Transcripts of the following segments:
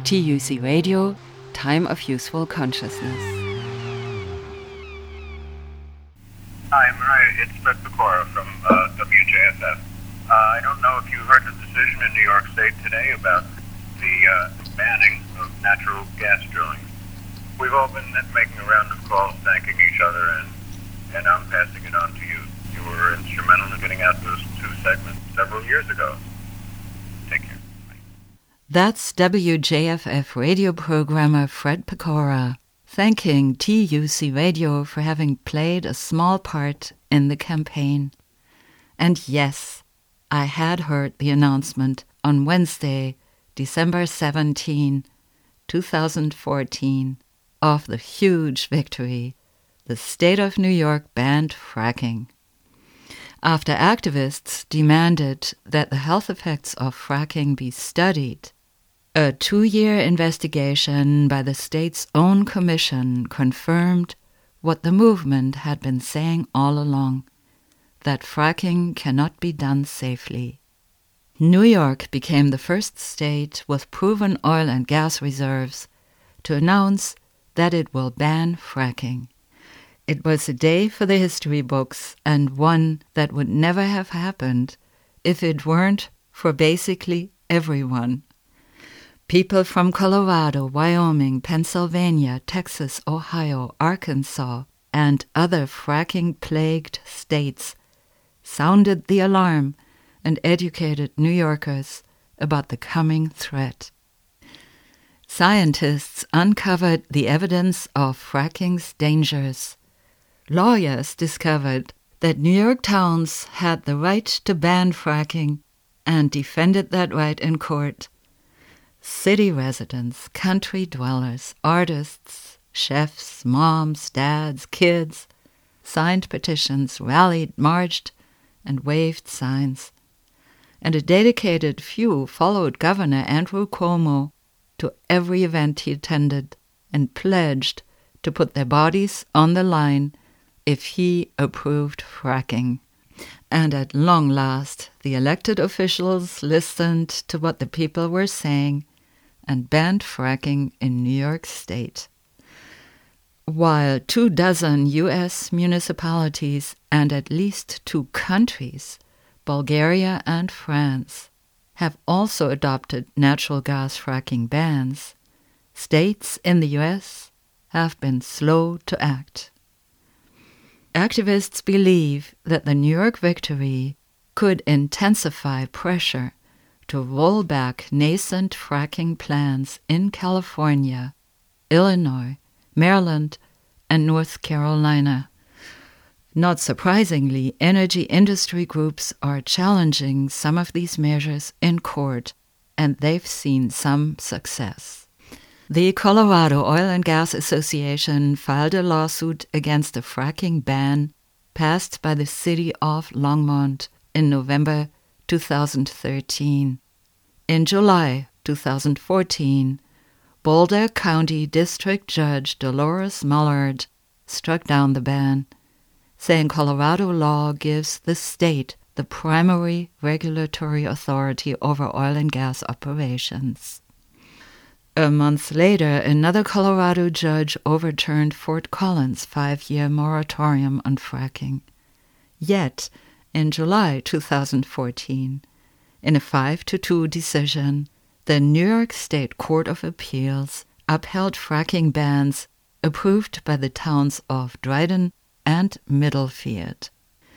TUC Radio, Time of Useful Consciousness. Hi, Maria. It's Fred Pecora from WJFF. I don't know if you heard the decision in New York State today about the banning of natural gas drilling. We've all been making a round of calls thanking each other, and I'm passing it on to you. You were instrumental in getting out those two segments several years ago. Take care. Bye. That's WJFF radio programmer Fred Pecora, thanking TUC Radio for having played a small part in the campaign. And yes, I had heard the announcement on Wednesday, December 17, 2014, of the huge victory. The state of New York banned fracking. After activists demanded that the health effects of fracking be studied, a 2-year investigation by the state's own commission confirmed what the movement had been saying all along, that fracking cannot be done safely. New York became the first state with proven oil and gas reserves to announce that it will ban fracking. It was a day for the history books, and one that would never have happened if it weren't for basically everyone. People from Colorado, Wyoming, Pennsylvania, Texas, Ohio, Arkansas, and other fracking-plagued states sounded the alarm and educated New Yorkers about the coming threat. Scientists uncovered the evidence of fracking's dangers. Lawyers discovered that New York towns had the right to ban fracking and defended that right in court. City residents, country dwellers, artists, chefs, moms, dads, kids signed petitions, rallied, marched, and waved signs. And a dedicated few followed Governor Andrew Cuomo to every event he attended and pledged to put their bodies on the line if he approved fracking. And at long last, the elected officials listened to what the people were saying and banned fracking in New York State. While 24 U.S. municipalities and at least 2 countries, Bulgaria and France, have also adopted natural gas fracking bans, states in the U.S. have been slow to act. Activists believe that the New York victory could intensify pressure to roll back nascent fracking plans in California, Illinois, Maryland, and North Carolina. Not surprisingly, energy industry groups are challenging some of these measures in court, and they've seen some success. The Colorado Oil and Gas Association filed a lawsuit against a fracking ban passed by the city of Longmont in November 2013. In July 2014, Boulder County District Judge Dolores Mullard struck down the ban, saying Colorado law gives the state the primary regulatory authority over oil and gas operations. A month later, another Colorado judge overturned Fort Collins' 5-year moratorium on fracking. Yet, in July 2014, in a 5-2 decision, the New York State Court of Appeals upheld fracking bans approved by the towns of Dryden and Middlefield.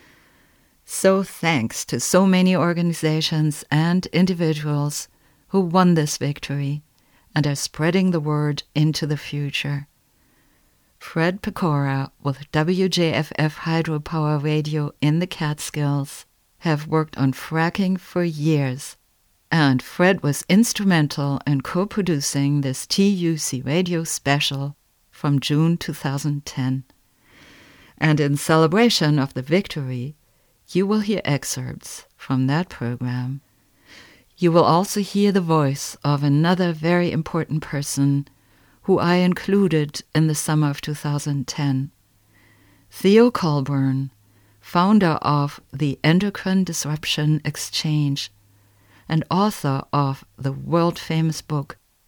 So thanks to so many organizations and individuals who won this victory and are spreading the word into the future. Fred Pecora with WJFF Hydropower Radio in the Catskills have worked on fracking for years, and Fred was instrumental in co-producing this TUC Radio special from June 2010. And in celebration of the victory, you will hear excerpts from that program. You will also hear the voice of another very important person who I included in the summer of 2010, Theo Colburn, founder of the Endocrine Disruption Exchange and author of the world-famous book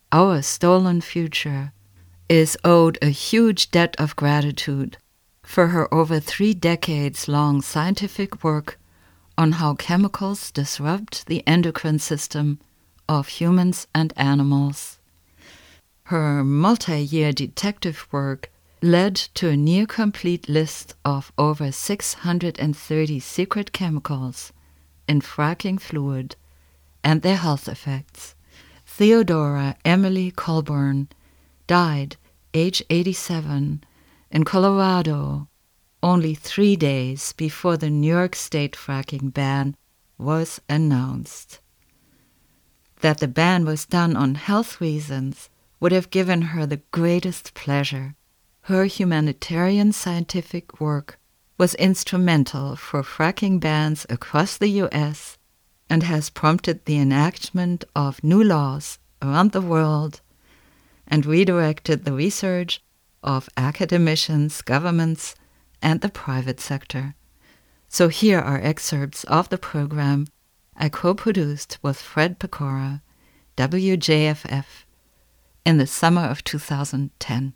our stolen future, is owed a huge debt of gratitude for her over 3 decades-long scientific work on how chemicals disrupt the endocrine system of humans and animals. Her multi-year detective work led to a near-complete list of over 630 secret chemicals in fracking fluid and their health effects. Theodora Emily Colburn died, age 87, in Colorado, only 3 days before the New York State fracking ban was announced. That the ban was done on health reasons would have given her the greatest pleasure. Her humanitarian scientific work was instrumental for fracking bans across the U.S. and has prompted the enactment of new laws around the world and redirected the research of academicians, governments, and the private sector. So here are excerpts of the program I co-produced with Fred Pecora, WJFF, in the summer of 2010.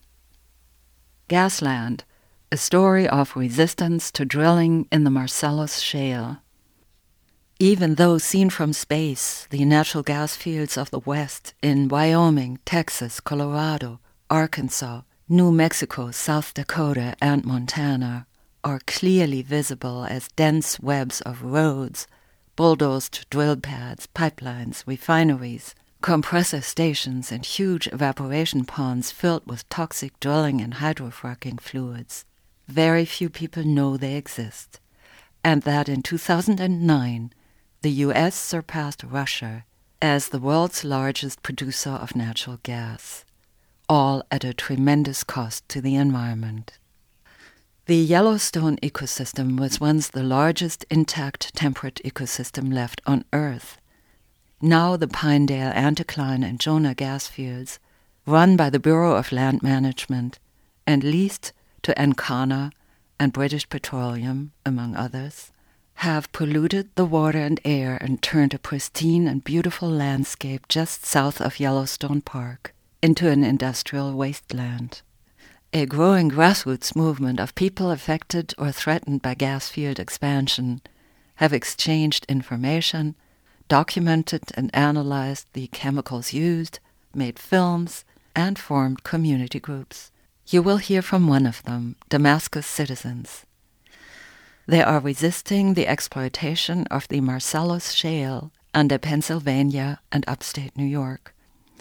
Gasland, a story of resistance to drilling in the Marcellus Shale. Even though seen from space, the natural gas fields of the West in Wyoming, Texas, Colorado, Arkansas, New Mexico, South Dakota, and Montana are clearly visible as dense webs of roads, bulldozed drill pads, pipelines, refineries, compressor stations, and huge evaporation ponds filled with toxic drilling and hydrofracking fluids. Very few people know they exist, and that in 2009, the U.S. surpassed Russia as the world's largest producer of natural gas, all at a tremendous cost to the environment. The Yellowstone ecosystem was once the largest intact temperate ecosystem left on Earth. Now the Pinedale, Anticline, and Jonah gas fields, run by the Bureau of Land Management and leased to Encana and British Petroleum, among others, have polluted the water and air and turned a pristine and beautiful landscape just south of Yellowstone Park into an industrial wasteland. A growing grassroots movement of people affected or threatened by gas field expansion have exchanged information, documented and analyzed the chemicals used, made films, and formed community groups. You will hear from one of them, Damascus Citizens. They are resisting the exploitation of the Marcellus Shale under Pennsylvania and upstate New York.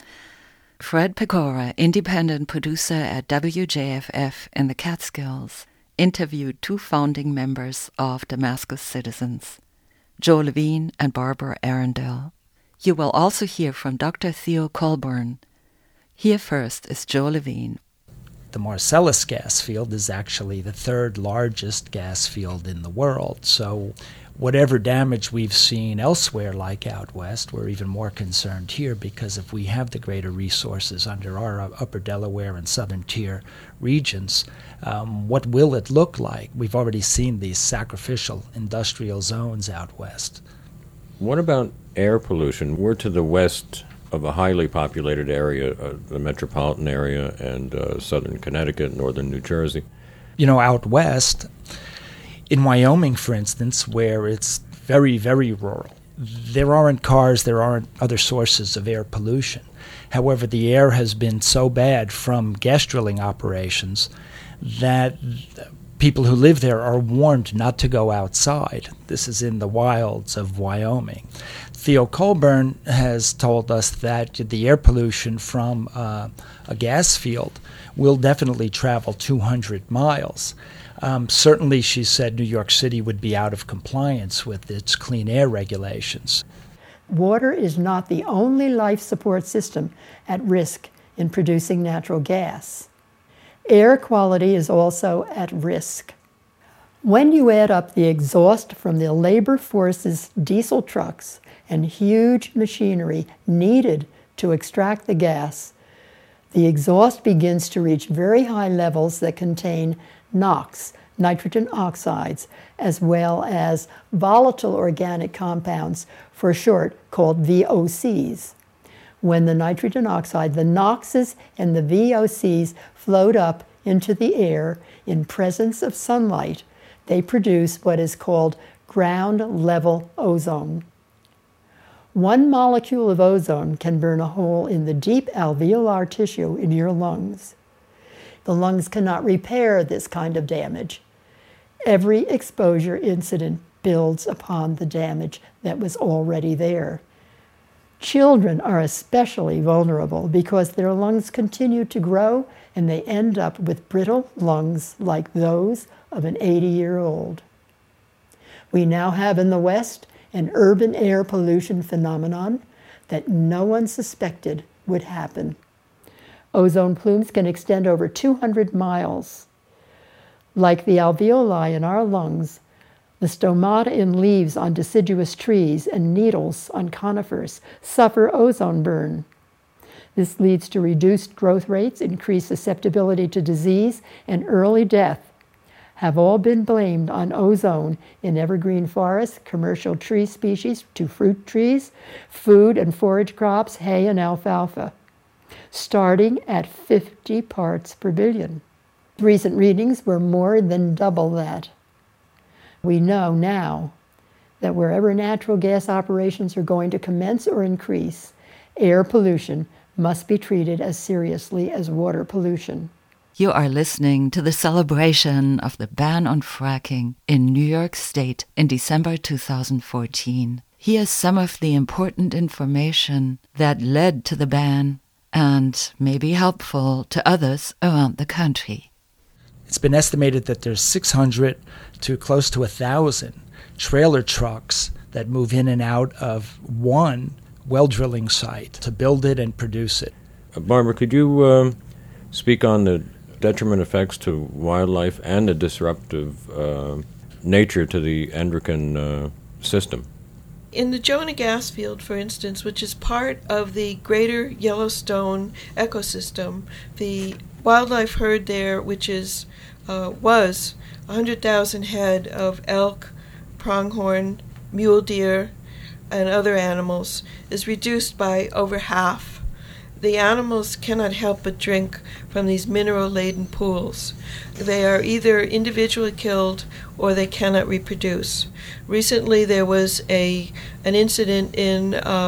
Fred Pecora, independent producer at WJFF in the Catskills, interviewed 2 founding members of Damascus Citizens, Joe Levine and Barbara Arundel. You will also hear from Dr. Theo Colburn. Here first is Joe Levine. The Marcellus gas field is actually the 3rd largest gas field in the world. So whatever damage we've seen elsewhere, like out west, we're even more concerned here because if we have the greater resources under our upper Delaware and southern tier regions, what will it look like? We've already seen these sacrificial industrial zones out west. What about air pollution? We're to the west of a highly populated area, the metropolitan area, and southern Connecticut, northern New Jersey. You know, out west, in Wyoming, for instance, where it's very, very rural, there aren't cars, there aren't other sources of air pollution. However, the air has been so bad from gas drilling operations that people who live there are warned not to go outside. This is in the wilds of Wyoming. Theo Colburn has told us that the air pollution from a gas field will definitely travel 200 miles. Certainly, she said, New York City would be out of compliance with its clean air regulations. Water is not the only life support system at risk in producing natural gas. Air quality is also at risk. When you add up the exhaust from the labor force's diesel trucks and huge machinery needed to extract the gas, the exhaust begins to reach very high levels that contain NOx, nitrogen oxides, as well as volatile organic compounds, for short called VOCs. When the nitrogen oxide, the NOxes and the VOCs float up into the air in presence of sunlight, they produce what is called ground-level ozone. One molecule of ozone can burn a hole in the deep alveolar tissue in your lungs. The lungs cannot repair this kind of damage. Every exposure incident builds upon the damage that was already there. Children are especially vulnerable because their lungs continue to grow and they end up with brittle lungs like those of an 80-year-old. We now have in the West an urban air pollution phenomenon that no one suspected would happen. Ozone plumes can extend over 200 miles. Like the alveoli in our lungs, the stomata in leaves on deciduous trees and needles on conifers suffer ozone burn. This leads to reduced growth rates, increased susceptibility to disease, and early death, have all been blamed on ozone in evergreen forests, commercial tree species to fruit trees, food and forage crops, hay and alfalfa, starting at 50 parts per billion. Recent readings were more than double that. We know now that wherever natural gas operations are going to commence or increase, air pollution must be treated as seriously as water pollution. You are listening to the celebration of the ban on fracking in New York State in December 2014. Here's some of the important information that led to the ban and may be helpful to others around the country. It's been estimated that there's 600 to close to 1,000 trailer trucks that move in and out of one well drilling site to build it and produce it. Barbara, could you speak on the detriment effects to wildlife and the disruptive nature to the endocrine system? In the Jonah gas field, for instance, which is part of the greater Yellowstone ecosystem, the wildlife herd there, which was 100,000 head of elk, pronghorn, mule deer, and other animals, is reduced by over half. The animals cannot help but drink from these mineral-laden pools. They are either individually killed or they cannot reproduce. Recently there was an incident in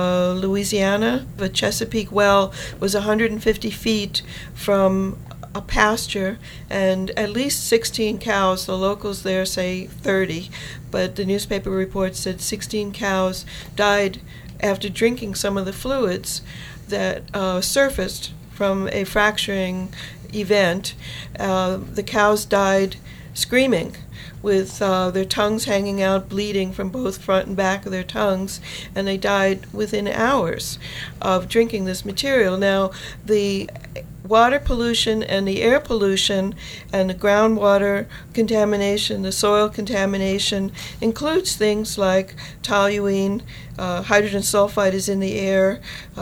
Louisiana. The Chesapeake well was 150 feet from a pasture, and at least 16 cows, the locals there say 30, but the newspaper reports said 16 cows died after drinking some of the fluids that surfaced from a fracturing event. The cows died screaming with their tongues hanging out, bleeding from both front and back of their tongues, and they died within hours of drinking this material. Now, the water pollution and the air pollution and the groundwater contamination, the soil contamination, includes things like toluene, hydrogen sulfide is in the air,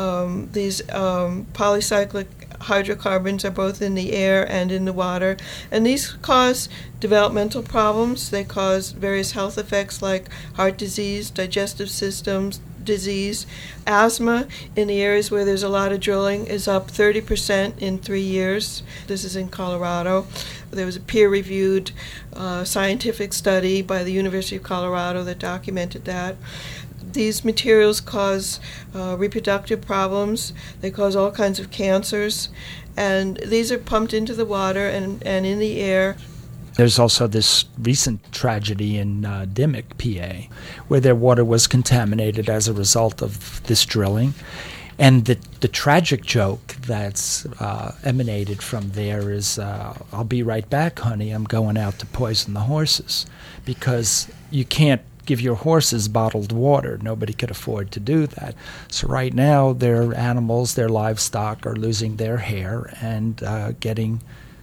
these polycyclic hydrocarbons are both in the air and in the water, and these cause developmental problems. They cause various health effects like heart disease, digestive systems disease. Asthma in the areas where there's a lot of drilling is up 30% in 3 years. This is in Colorado. There was a peer-reviewed scientific study by the University of Colorado that documented that. These materials cause reproductive problems. They cause all kinds of cancers. And these are pumped into the water and in the air. There's also this recent tragedy in Dimock, PA, where their water was contaminated as a result of this drilling. And the tragic joke that's emanated from there is, I'll be right back, honey, I'm going out to poison the horses. Because you can't give your horses bottled water. Nobody could afford to do that. So right now, their animals, their livestock are losing their hair and getting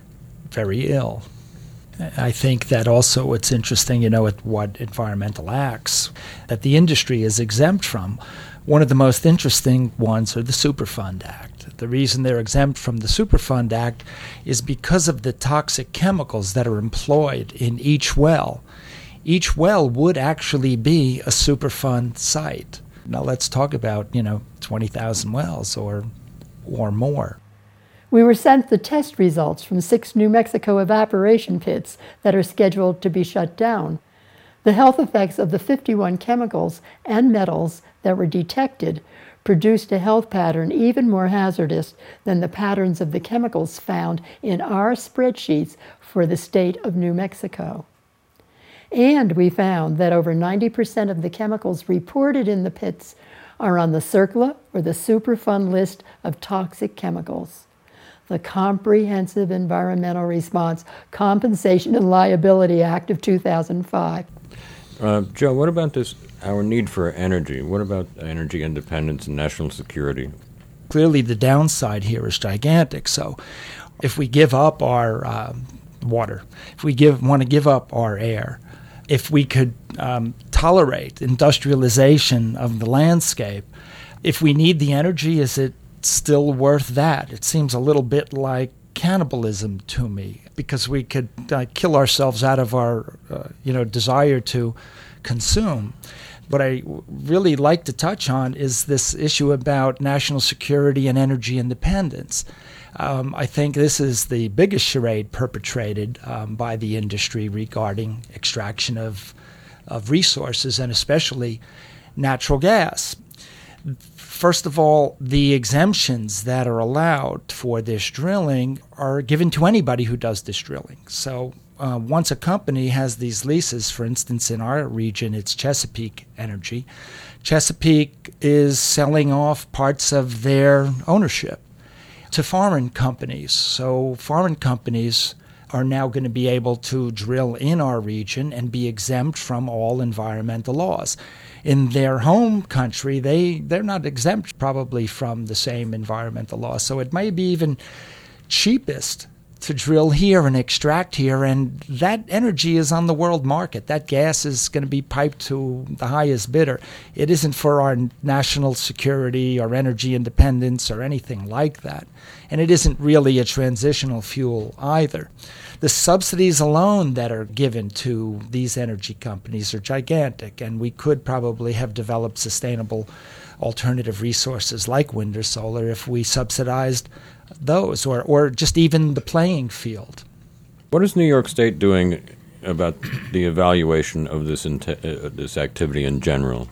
very ill. I think that also it's interesting, at what environmental acts that the industry is exempt from. One of the most interesting ones are the Superfund Act. The reason they're exempt from the Superfund Act is because of the toxic chemicals that are employed in each well. Each well would actually be a Superfund site. Now let's talk about, 20,000 wells or more. We were sent the test results from 6 New Mexico evaporation pits that are scheduled to be shut down. The health effects of the 51 chemicals and metals that were detected produced a health pattern even more hazardous than the patterns of the chemicals found in our spreadsheets for the state of New Mexico. And we found that over 90% of the chemicals reported in the pits are on the CERCLA or the Superfund list of toxic chemicals. The Comprehensive Environmental Response Compensation and Liability Act of 2005. Joe, what about our need for energy? What about energy independence and national security? Clearly the downside here is gigantic. So if we give up our water, if we want to give up our air, if we could tolerate industrialization of the landscape, if we need the energy, is it still worth that? It seems a little bit like cannibalism to me, because we could kill ourselves out of our desire to consume. What I really like to touch on is this issue about national security and energy independence. I think this is the biggest charade perpetrated by the industry regarding extraction of resources, and especially natural gas. First of all, the exemptions that are allowed for this drilling are given to anybody who does this drilling. So once a company has these leases, for instance, in our region, it's Chesapeake Energy. Chesapeake is selling off parts of their ownership to foreign companies. So foreign companies are now going to be able to drill in our region and be exempt from all environmental laws. In their home country, they're not exempt probably from the same environmental laws. So it may be even cheapest to drill here and extract here, and that energy is on the world market. That gas is going to be piped to the highest bidder. It isn't for our national security or energy independence or anything like that. And it isn't really a transitional fuel either. The subsidies alone that are given to these energy companies are gigantic, and we could probably have developed sustainable alternative resources like wind or solar if we subsidized those, or just even the playing field. What is New York State doing about the evaluation of this activity in general?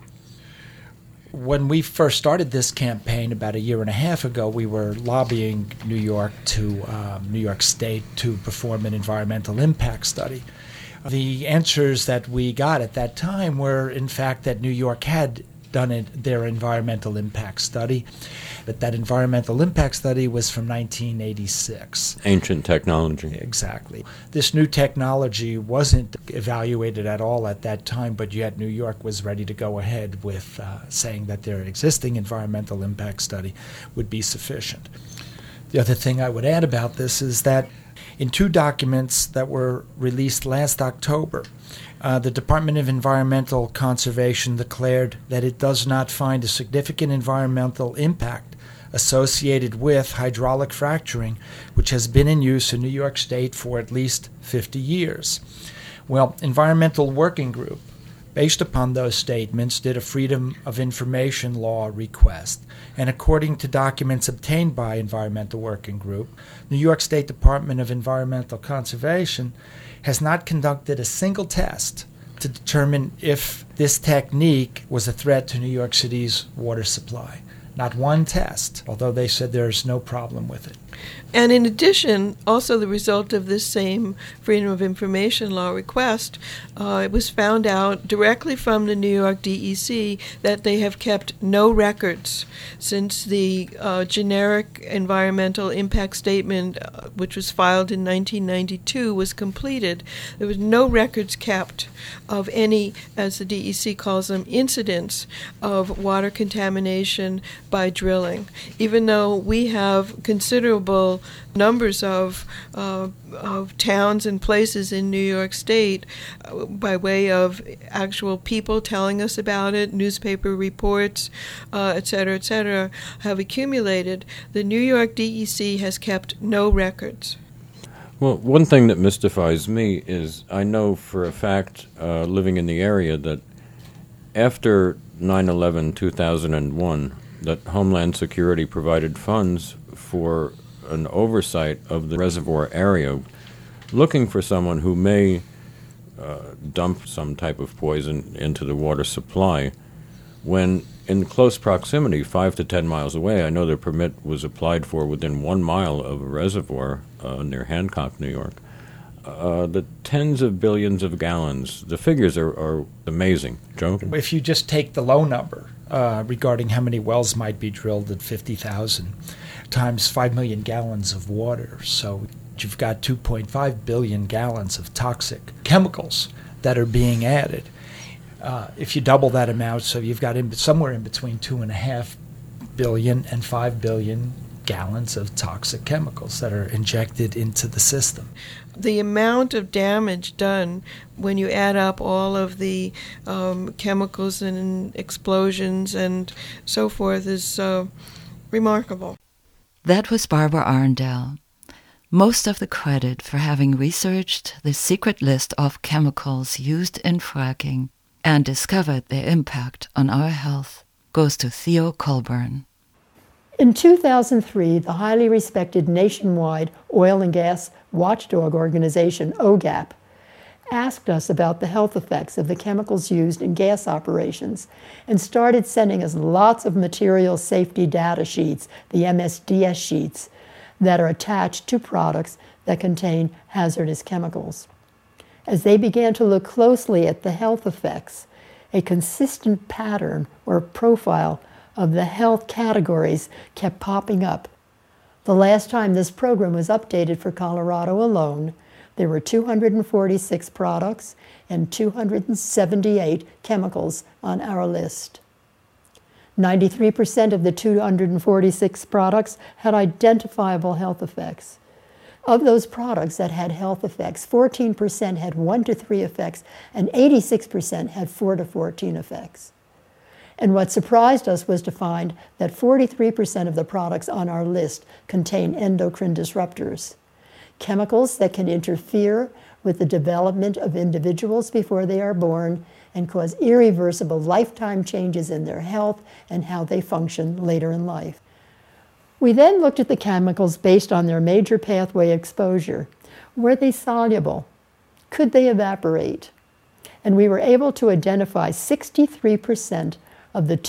When we first started this campaign about a year and a half ago, we were lobbying New York State to perform an environmental impact study. The answers that we got at that time were, in fact, that New York had done their environmental impact study, but that environmental impact study was from 1986. Ancient technology. Exactly. This new technology wasn't evaluated at all at that time, but yet New York was ready to go ahead with saying that their existing environmental impact study would be sufficient. The other thing I would add about this is that in 2 documents that were released last October, the Department of Environmental Conservation declared that it does not find a significant environmental impact associated with hydraulic fracturing, which has been in use in New York State for at least 50 years. Well, Environmental Working Group, based upon those statements, did a Freedom of Information Law request. And according to documents obtained by Environmental Working Group, New York State Department of Environmental Conservation has not conducted a single test to determine if this technique was a threat to New York City's water supply. Not one test, although they said there's no problem with it. And in addition, also the result of this same Freedom of Information Law request, it was found out directly from the New York DEC that they have kept no records since the generic environmental impact statement, which was filed in 1992, was completed. There was no records kept of any, as the DEC calls them, incidents of water contamination by drilling, even though we have considerable numbers of towns and places in New York State by way of actual people telling us about it, newspaper reports, et cetera, have accumulated. The New York DEC has kept no records. Well, one thing that mystifies me is I know for a fact, living in the area, that after 9/11/2001 that Homeland Security provided funds for an oversight of the reservoir area, looking for someone who may dump some type of poison into the water supply, when in close proximity, 5 to 10 miles away, I know the permit was applied for within 1 mile of a reservoir near Hancock, New York. The tens of billions of gallons, the figures are amazing. Joe? If you just take the low number regarding how many wells might be drilled at 50,000 times 5 million gallons of water, so you've got 2.5 billion gallons of toxic chemicals that are being added. If you double that amount, so you've got somewhere in between 2.5 billion and 5 billion gallons of toxic chemicals that are injected into the system. The amount of damage done when you add up all of the chemicals and explosions and so forth is remarkable. That was Barbara Arndell. Most of the credit for having researched the secret list of chemicals used in fracking and discovered their impact on our health goes to Theo Colburn. In 2003, the highly respected nationwide oil and gas watchdog organization, OGAP, asked us about the health effects of the chemicals used in gas operations and started sending us lots of material safety data sheets, the MSDS sheets, that are attached to products that contain hazardous chemicals. As they began to look closely at the health effects, a consistent pattern or profile of the health categories kept popping up. The last time this program was updated for Colorado alone, there were 246 products and 278 chemicals on our list. 93% of the 246 products had identifiable health effects. Of those products that had health effects, 14% had 1 to 3 effects, and 86% had 4 to 14 effects. And what surprised us was to find that 43% of the products on our list contain endocrine disruptors, chemicals that can interfere with the development of individuals before they are born and cause irreversible lifetime changes in their health and how they function later in life. We then looked at the chemicals based on their major pathway exposure. Were they soluble? Could they evaporate? And we were able to identify 63% of the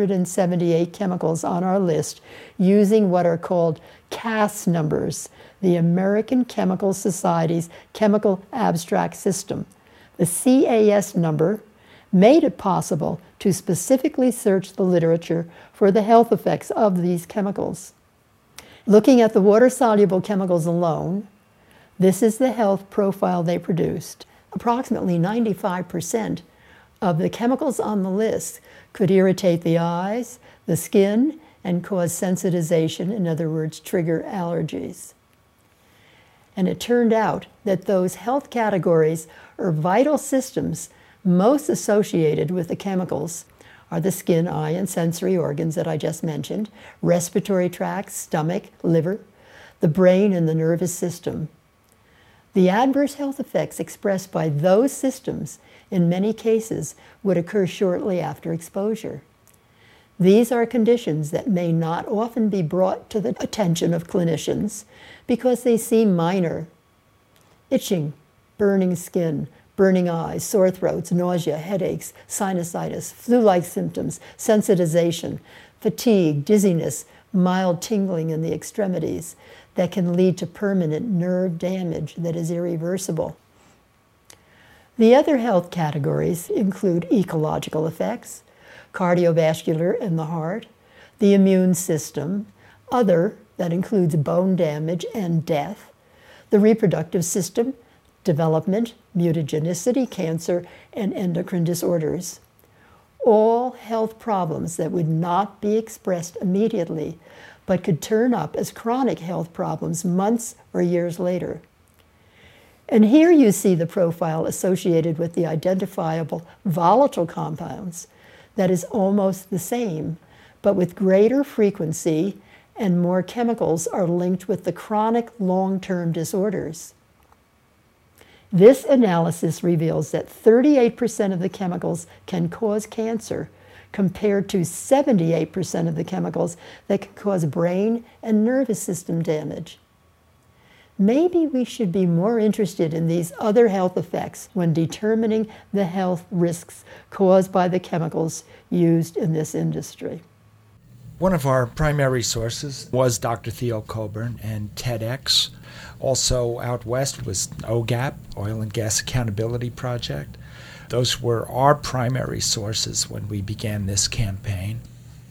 278 chemicals on our list using what are called CAS numbers, the American Chemical Society's Chemical Abstract System. The CAS number made it possible to specifically search the literature for the health effects of these chemicals. Looking at the water-soluble chemicals alone, this is the health profile they produced. Approximately 95% of the chemicals on the list could irritate the eyes, the skin, and cause sensitization, in other words, trigger allergies. And it turned out that those health categories or vital systems most associated with the chemicals are the skin, eye, and sensory organs that I just mentioned, respiratory tract, stomach, liver, the brain, and the nervous system. The adverse health effects expressed by those systems in many cases would occur shortly after exposure. These are conditions that may not often be brought to the attention of clinicians because they seem minor. Itching, burning skin, burning eyes, sore throats, nausea, headaches, sinusitis, flu-like symptoms, sensitization, fatigue, dizziness, mild tingling in the extremities that can lead to permanent nerve damage that is irreversible. The other health categories include ecological effects, cardiovascular and the heart, the immune system, other that includes bone damage and death, the reproductive system, development, mutagenicity, cancer, and endocrine disorders. All health problems that would not be expressed immediately, but could turn up as chronic health problems months or years later. And here you see the profile associated with the identifiable volatile compounds that is almost the same, but with greater frequency and more chemicals are linked with the chronic long-term disorders. This analysis reveals that 38% of the chemicals can cause cancer compared to 78% of the chemicals that can cause brain and nervous system damage. Maybe we should be more interested in these other health effects when determining the health risks caused by the chemicals used in this industry. One of our primary sources was Dr. Theo Colburn and TEDx. Also out west was OGAP, Oil and Gas Accountability Project. Those were our primary sources when we began this campaign.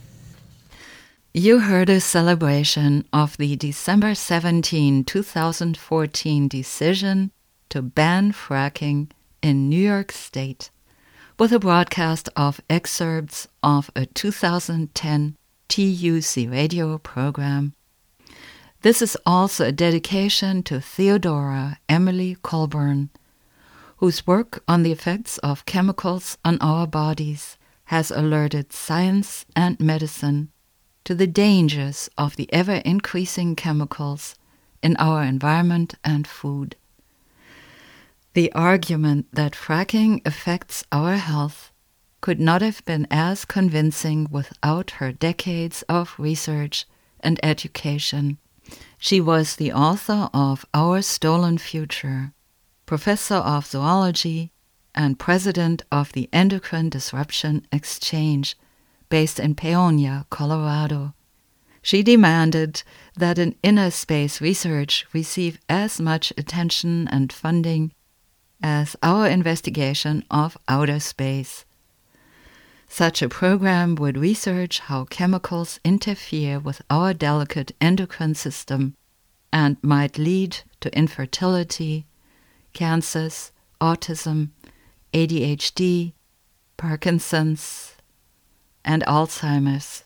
You heard a celebration of the December 17, 2014 decision to ban fracking in New York State, with a broadcast of excerpts of a 2010 TUC radio program. This is also a dedication to Theodora Emily Colburn, whose work on the effects of chemicals on our bodies has alerted science and medicine to the dangers of the ever-increasing chemicals in our environment and food. The argument that fracking affects our health could not have been as convincing without her decades of research and education. She was the author of Our Stolen Future, professor of zoology, and president of the Endocrine Disruption Exchange, based in Peonia, Colorado. She demanded that an inner space research receive as much attention and funding as our investigation of outer space. Such a program would research how chemicals interfere with our delicate endocrine system and might lead to infertility, cancers, autism, ADHD, Parkinson's, and Alzheimer's.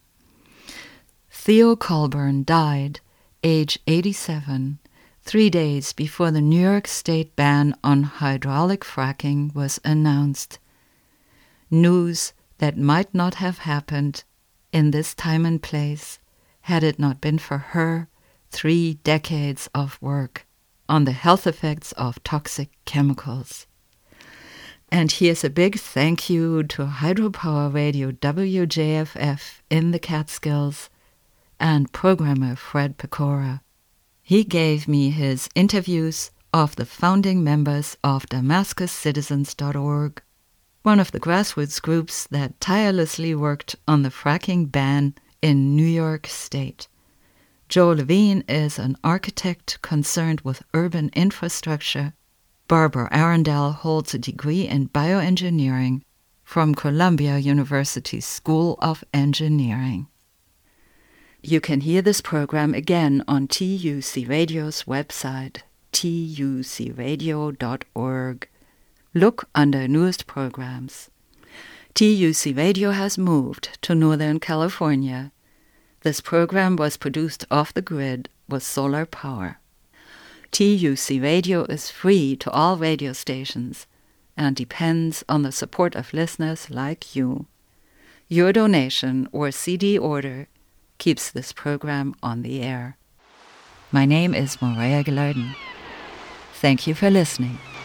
Theo Colburn died, age 87, 3 days before the New York State ban on hydraulic fracking was announced. News that might not have happened in this time and place had it not been for her 3 decades of work on the health effects of toxic chemicals. And here's a big thank you to Hydropower Radio WJFF in the Catskills and programmer Fred Pecora. He gave me his interviews of the founding members of DamascusCitizens.org, one of the grassroots groups that tirelessly worked on the fracking ban in New York State. Joe Levine is an architect concerned with urban infrastructure. Barbara Arundel holds a degree in bioengineering from Columbia University School of Engineering. You can hear this program again on TUC Radio's website, tucradio.org. Look under Newest Programs. TUC Radio has moved to Northern California. This program was produced off the grid with solar power. TUC Radio is free to all radio stations and depends on the support of listeners like you. Your donation or CD order keeps this program on the air. My name is Maria Gilardin. Thank you for listening.